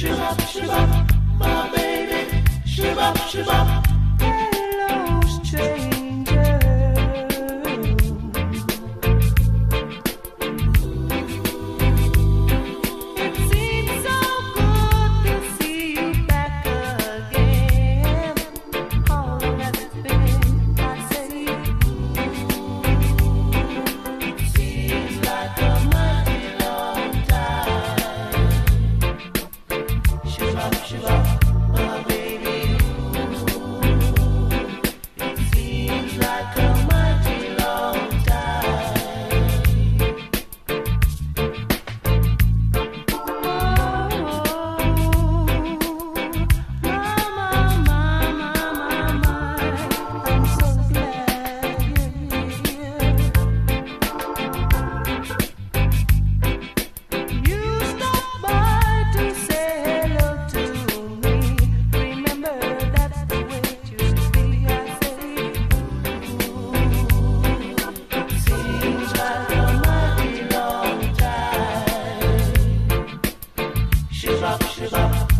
Shibab, shibab, my baby. Shibab, shibab. Hello, stranger. It seems so good to see you back again. How long has it been? I say. It seems like a mighty long time. Shibab, shibab, my baby. It seems like a mighty long time. I'm so glad you're here. You stopped by to say hello to me. Remember, that's the way it used to be. I say, it seems like a mighty long time. Shibab, shibab.